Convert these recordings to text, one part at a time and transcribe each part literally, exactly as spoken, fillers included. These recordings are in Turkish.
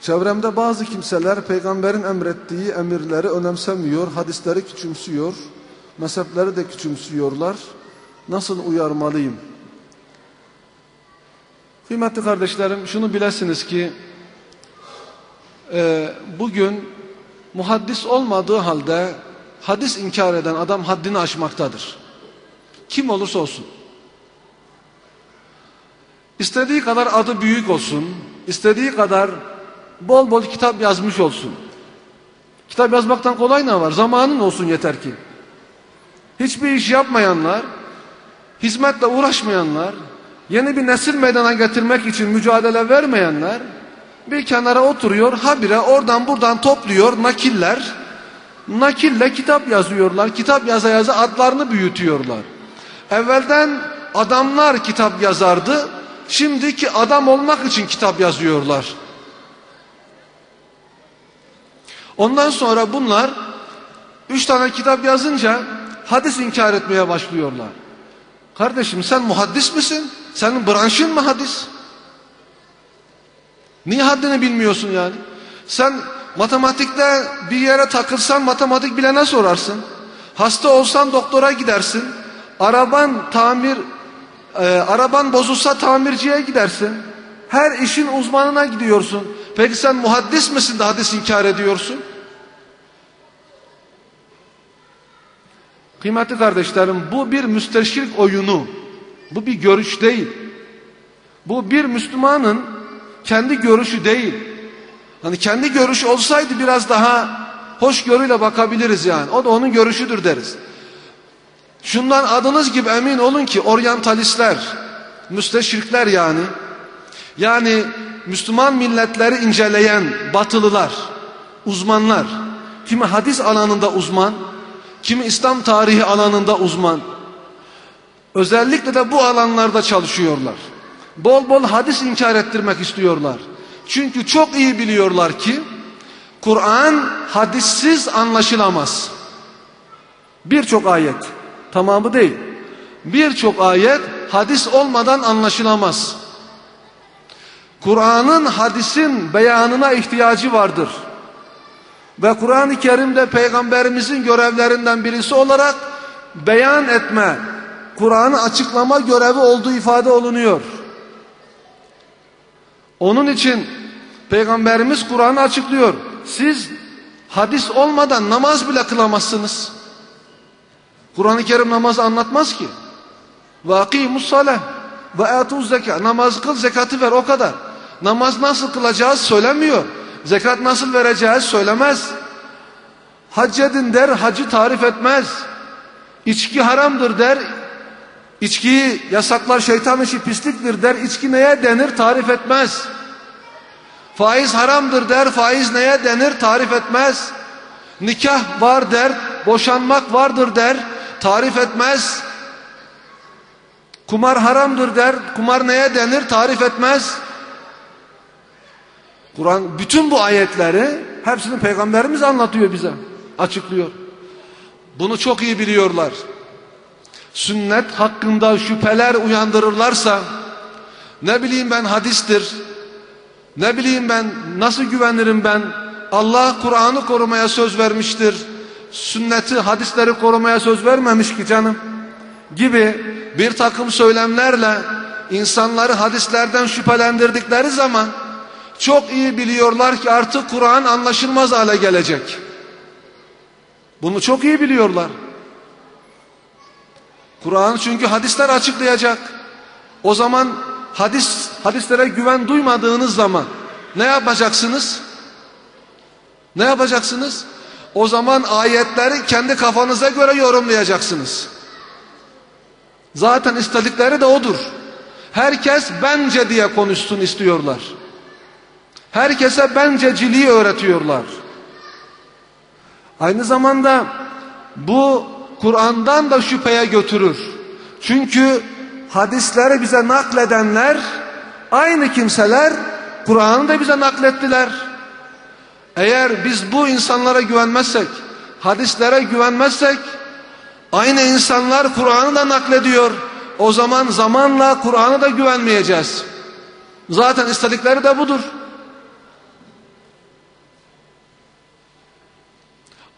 Çevremde bazı kimseler peygamberin emrettiği emirleri önemsemiyor, hadisleri küçümsüyor, mezhepleri de küçümsüyorlar. Nasıl uyarmalıyım? Kıymetli kardeşlerim, şunu bilesiniz ki e, bugün muhaddis olmadığı halde hadis inkar eden adam haddini aşmaktadır. Kim olursa olsun. İstediği kadar adı büyük olsun, istediği kadar bol bol kitap yazmış olsun. Kitap yazmaktan kolay ne var? Zamanın olsun yeter ki. Hiçbir iş yapmayanlar, hizmetle uğraşmayanlar, yeni bir nesil meydana getirmek için mücadele vermeyenler bir kenara oturuyor, habire oradan buradan topluyor nakiller. Nakille kitap yazıyorlar. Kitap yaza yaza adlarını büyütüyorlar. Evvelden adamlar kitap yazardı. Şimdiki adam olmak için kitap yazıyorlar. Ondan sonra bunlar üç tane kitap yazınca hadis inkar etmeye başlıyorlar. Kardeşim sen muhaddis misin? Senin branşın mı hadis? Niye haddini bilmiyorsun yani? Sen matematikte bir yere takılsan matematik bilene sorarsın. Hasta olsan doktora gidersin. Araban tamir e, araban bozulsa tamirciye gidersin. Her işin uzmanına gidiyorsun. Peki sen muhaddis misin de hadis inkar ediyorsun? Kıymetli kardeşlerim, bu bir müsteşrik oyunu. Bu bir görüş değil. Bu bir Müslümanın kendi görüşü değil. Hani kendi görüşü olsaydı biraz daha hoşgörüyle bakabiliriz yani. O da onun görüşüdür deriz. Şundan adınız gibi emin olun ki oryantalistler, müsteşrikler yani, yani Müslüman milletleri inceleyen batılılar, uzmanlar, kimi hadis alanında uzman, kimi İslam tarihi alanında uzman, özellikle de bu alanlarda çalışıyorlar. Bol bol hadis inkar ettirmek istiyorlar. Çünkü çok iyi biliyorlar ki Kur'an hadissiz anlaşılamaz. Birçok ayet, tamamı değil, birçok ayet hadis olmadan anlaşılamaz. Kur'an'ın hadisin beyanına ihtiyacı vardır. Ve Kur'an-ı Kerim'de Peygamberimizin görevlerinden birisi olarak beyan etme, Kur'an'ı açıklama görevi olduğu ifade olunuyor. Onun için Peygamberimiz Kur'an'ı açıklıyor. Siz hadis olmadan namaz bile kılamazsınız. Kur'an-ı Kerim namazı anlatmaz ki. Ve akimus salah ve atuz zekat. Namaz kıl, zekatı ver, o kadar. Namaz nasıl kılacağız söylemiyor. Zekat nasıl vereceğiz söylemez. Hac edin der, hacı tarif etmez. İçki haramdır der. İçkiyi yasaklar, şeytan işi pisliktir der. İçki neye denir tarif etmez. Faiz haramdır der. Faiz neye denir tarif etmez. Nikah var der. Boşanmak vardır der. Tarif etmez. Kumar haramdır der. Kumar neye denir tarif etmez. Kur'an bütün bu ayetleri hepsini Peygamberimiz anlatıyor bize. Açıklıyor. Bunu çok iyi biliyorlar. Sünnet hakkında şüpheler uyandırırlarsa, ne bileyim ben hadistir, ne bileyim ben nasıl güvenirim ben, Allah Kur'an'ı korumaya söz vermiştir, sünneti, hadisleri korumaya söz vermemiş ki canım gibi bir takım söylemlerle insanları hadislerden şüphelendirdikleri zaman çok iyi biliyorlar ki artık Kur'an anlaşılmaz hale gelecek. Bunu çok iyi biliyorlar. Kur'an çünkü hadisler açıklayacak. O zaman hadis hadislere güven duymadığınız zaman ne yapacaksınız? Ne yapacaksınız? O zaman ayetleri kendi kafanıza göre yorumlayacaksınız. Zaten istedikleri de odur. Herkes bence diye konuşsun istiyorlar. Herkese benceciliği öğretiyorlar. Aynı zamanda bu Kur'an'dan da şüpheye götürür. Çünkü hadisleri bize nakledenler aynı kimseler Kur'an'ı da bize naklettiler. Eğer biz bu insanlara güvenmezsek, hadislere güvenmezsek, aynı insanlar Kur'an'ı da naklediyor. O zaman zamanla Kur'an'a da güvenmeyeceğiz. Zaten istedikleri de budur.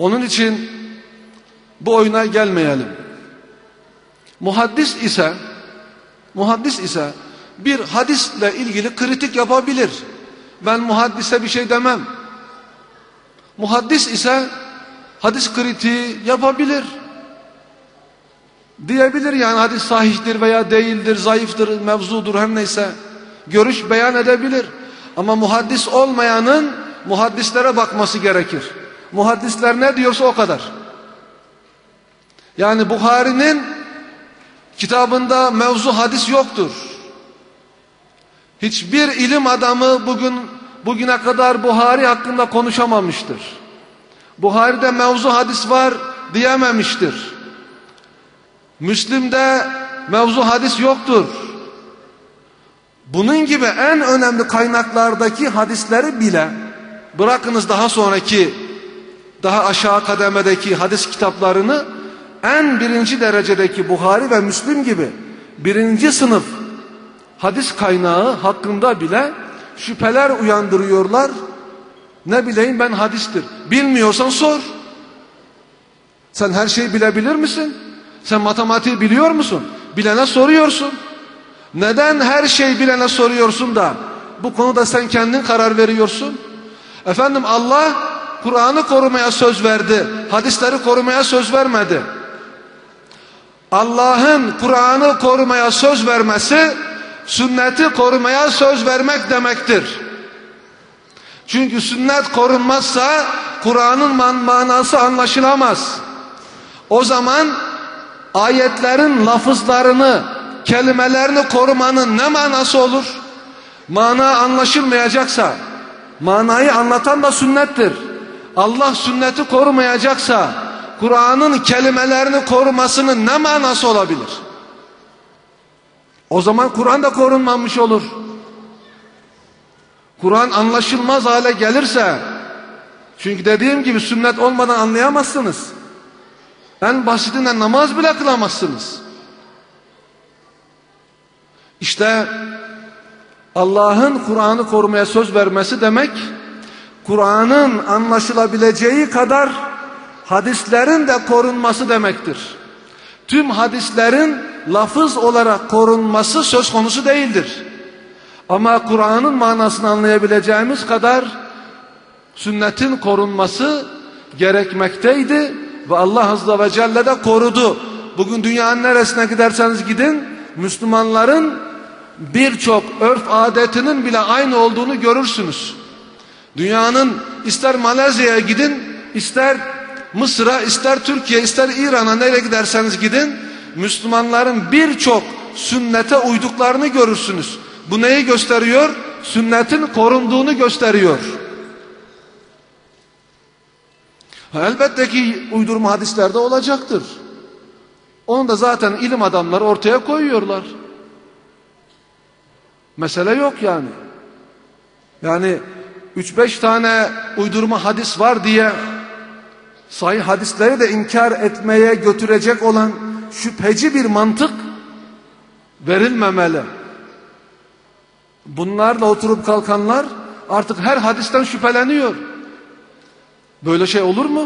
Onun için bu oyuna gelmeyelim. Muhaddis ise muhaddis ise bir hadisle ilgili kritik yapabilir. Ben muhaddise bir şey demem. Muhaddis ise hadis kritiği yapabilir. Diyebilir yani hadis sahihtir veya değildir, zayıftır, mevzudur, her neyse. Görüş beyan edebilir. Ama muhaddis olmayanın muhaddislere bakması gerekir. Muhaddisler ne diyorsa o kadar. Yani Buhari'nin kitabında mevzu hadis yoktur. Hiçbir ilim adamı bugün bugüne kadar Buhari hakkında konuşamamıştır. Buhari'de mevzu hadis var diyememiştir. Müslim'de mevzu hadis yoktur. Bunun gibi en önemli kaynaklardaki hadisleri bile, bırakınız daha sonraki, daha aşağı kademedeki hadis kitaplarını, en birinci derecedeki Buhari ve Müslim gibi birinci sınıf hadis kaynağı hakkında bile şüpheler uyandırıyorlar. Ne bileyim ben hadistir. Bilmiyorsan sor. Sen her şeyi bilebilir misin? Sen matematiği biliyor musun? Bilene soruyorsun. Neden her şeyi bilene soruyorsun da bu konuda sen kendin karar veriyorsun? Efendim Allah Kur'an'ı korumaya söz verdi. Hadisleri korumaya söz vermedi. Allah'ın Kur'an'ı korumaya söz vermesi, sünneti korumaya söz vermek demektir. Çünkü sünnet korunmazsa Kur'an'ın man manası anlaşılamaz. O zaman ayetlerin lafızlarını, kelimelerini korumanın ne manası olur? Mana anlaşılmayacaksa, manayı anlatan da sünnettir. Allah sünneti korumayacaksa, Kur'an'ın kelimelerini korumasının ne manası olabilir? O zaman Kur'an da korunmamış olur. Kur'an anlaşılmaz hale gelirse, çünkü dediğim gibi sünnet olmadan anlayamazsınız. En basitinden namaz bile kılamazsınız. İşte Allah'ın Kur'an'ı korumaya söz vermesi demek, Kur'an'ın anlaşılabileceği kadar hadislerin de korunması demektir. Tüm hadislerin lafız olarak korunması söz konusu değildir. Ama Kur'an'ın manasını anlayabileceğimiz kadar sünnetin korunması gerekmekteydi ve Allah Azze ve Celle de korudu. Bugün dünyanın neresine giderseniz gidin, Müslümanların birçok örf adetinin bile aynı olduğunu görürsünüz. Dünyanın ister Malezya'ya gidin, ister Mısır'a, ister Türkiye, ister İran'a, nereye giderseniz gidin, Müslümanların birçok sünnete uyduklarını görürsünüz. Bu neyi gösteriyor? Sünnetin korunduğunu gösteriyor. Elbette ki uydurma hadislerde olacaktır. Onu da zaten ilim adamları ortaya koyuyorlar. Mesele yok yani. Yani üç beş tane uydurma hadis var diye sahih hadisleri de inkar etmeye götürecek olan şüpheci bir mantık verilmemeli. Bunlarla oturup kalkanlar artık her hadisten şüpheleniyor. Böyle şey olur mu?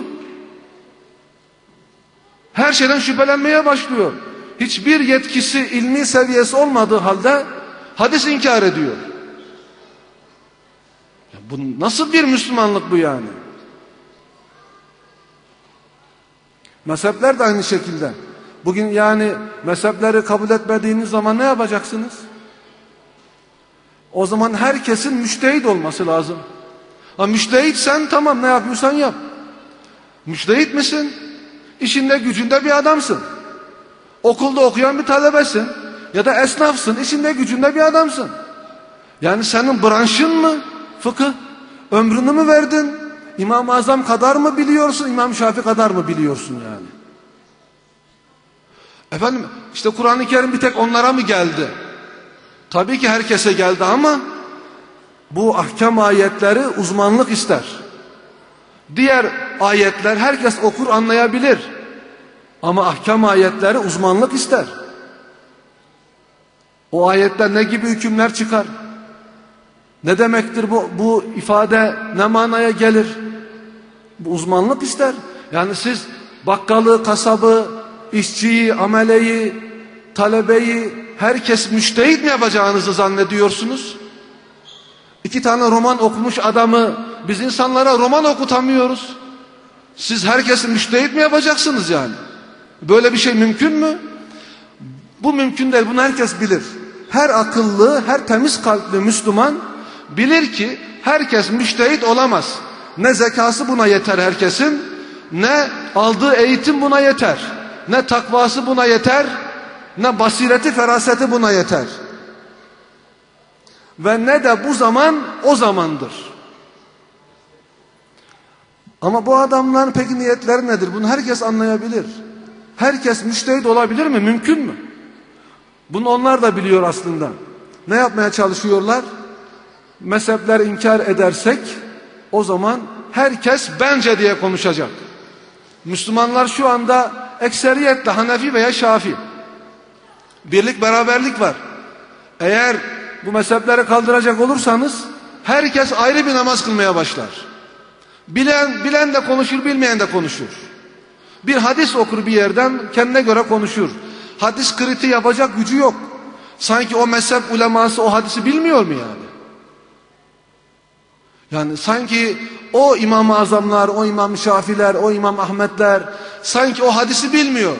Her şeyden şüphelenmeye başlıyor. Hiçbir yetkisi, ilmi seviyesi olmadığı halde hadis inkar ediyor. Ya bu nasıl bir Müslümanlık bu yani? Mezhepler de aynı şekilde. Bugün yani mezhepleri kabul etmediğiniz zaman ne yapacaksınız? O zaman herkesin müştehit olması lazım. Ha müştehitsen tamam, ne yapıyorsan yap. Müştehit misin? İşinde gücünde bir adamsın. Okulda okuyan bir talebesin. Ya da esnafsın, işinde gücünde bir adamsın. Yani senin branşın mı fıkıh? Ömrünü mü verdin? İmam-ı Azam kadar mı biliyorsun? İmam Şafii kadar mı biliyorsun yani? Efendim işte Kur'an-ı Kerim bir tek onlara mı geldi? Tabii ki herkese geldi ama bu ahkam ayetleri uzmanlık ister. Diğer ayetler herkes okur, anlayabilir. Ama ahkam ayetleri uzmanlık ister. O ayetten ne gibi hükümler çıkar? Ne demektir bu, bu ifade ne manaya gelir? Bu uzmanlık ister. Yani siz bakkalı, kasabı, işçiyi, ameleyi, talebeyi, herkes müştehit mi yapacağınızı zannediyorsunuz? İki tane roman okumuş adamı biz insanlara roman okutamıyoruz. Siz herkesi müştehit mi yapacaksınız yani? Böyle bir şey mümkün mü? Bu mümkün değil. Bunu herkes bilir. Her akıllı, her temiz kalpli Müslüman bilir ki herkes müştehit olamaz. Ne zekası buna yeter herkesin, ne aldığı eğitim buna yeter, ne takvası buna yeter, ne basireti, feraseti buna yeter. Ve ne de bu zaman o zamandır. Ama bu adamların peki niyetleri nedir? Bunu herkes anlayabilir. Herkes müştehit olabilir mi? Mümkün mü? Bunu onlar da biliyor aslında. Ne yapmaya çalışıyorlar? Mezhepler inkar edersek o zaman herkes bence diye konuşacak. Müslümanlar şu anda ekseriyetle Hanefi veya Şafii. Birlik beraberlik var. Eğer bu mezhepleri kaldıracak olursanız herkes ayrı bir namaz kılmaya başlar. Bilen, bilen de konuşur, bilmeyen de konuşur. Bir hadis okur bir yerden kendine göre konuşur. Hadis kritiği yapacak gücü yok. Sanki o mezhep uleması o hadisi bilmiyor mu yani? Yani sanki o İmam-ı Azamlar, o İmam Şafiler, o İmam Ahmetler sanki o hadisi bilmiyor.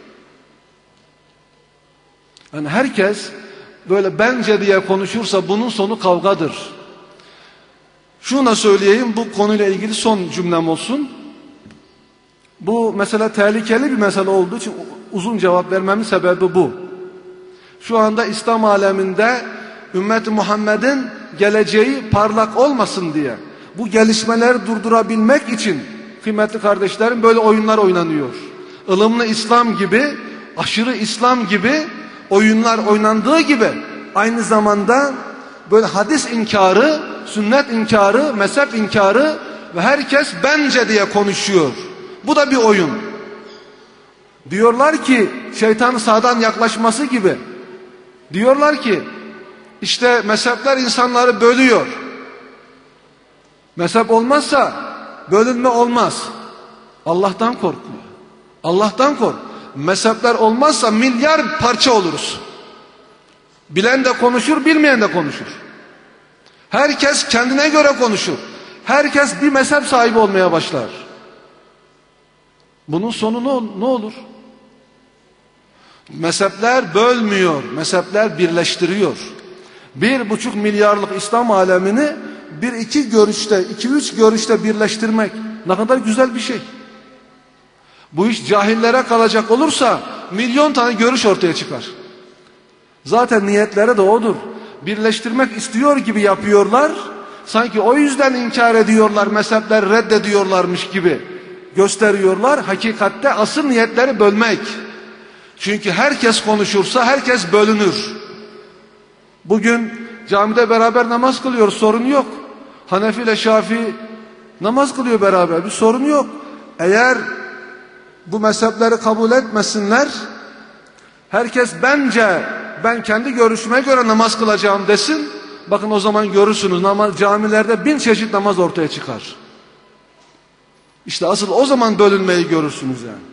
Yani herkes böyle bence diye konuşursa bunun sonu kavgadır. Şunu da söyleyeyim, bu konuyla ilgili son cümlem olsun. Bu mesele tehlikeli bir mesele olduğu için uzun cevap vermemin sebebi bu. Şu anda İslam aleminde ümmet-i Muhammed'in geleceği parlak olmasın diye, bu gelişmeleri durdurabilmek için kıymetli kardeşlerim böyle oyunlar oynanıyor. Ilımlı İslam gibi, aşırı İslam gibi oyunlar oynandığı gibi aynı zamanda böyle hadis inkarı, sünnet inkarı, mezhep inkarı ve herkes bence diye konuşuyor. Bu da bir oyun. Diyorlar ki şeytanın sağdan yaklaşması gibi. Diyorlar ki işte mezhepler insanları bölüyor. Mezhep olmazsa bölünme olmaz. Allah'tan korkuyor. Allah'tan kork. Mezhepler olmazsa milyar parça oluruz. Bilen de konuşur, bilmeyen de konuşur. Herkes kendine göre konuşur. Herkes bir mezhep sahibi olmaya başlar. Bunun sonu ne olur? Mezhepler bölmüyor, mezhepler birleştiriyor. Bir buçuk milyarlık İslam alemini bir iki görüşte, iki üç görüşte birleştirmek ne kadar güzel bir şey. Bu iş cahillere kalacak olursa milyon tane görüş ortaya çıkar. Zaten niyetleri de odur. Birleştirmek istiyor gibi yapıyorlar. Sanki o yüzden inkar ediyorlar, mezhepleri reddediyorlarmış gibi gösteriyorlar. Hakikatte asıl niyetleri bölmek. Çünkü herkes konuşursa herkes bölünür. Bugün camide beraber namaz kılıyoruz, sorun yok. Hanefi ile Şafii namaz kılıyor beraber, bir sorun yok. Eğer bu mezhepleri kabul etmesinler, herkes bence ben kendi görüşüme göre namaz kılacağım desin, bakın o zaman görürsünüz namaz, camilerde bin çeşit namaz ortaya çıkar. İşte asıl o zaman bölünmeyi görürsünüz yani.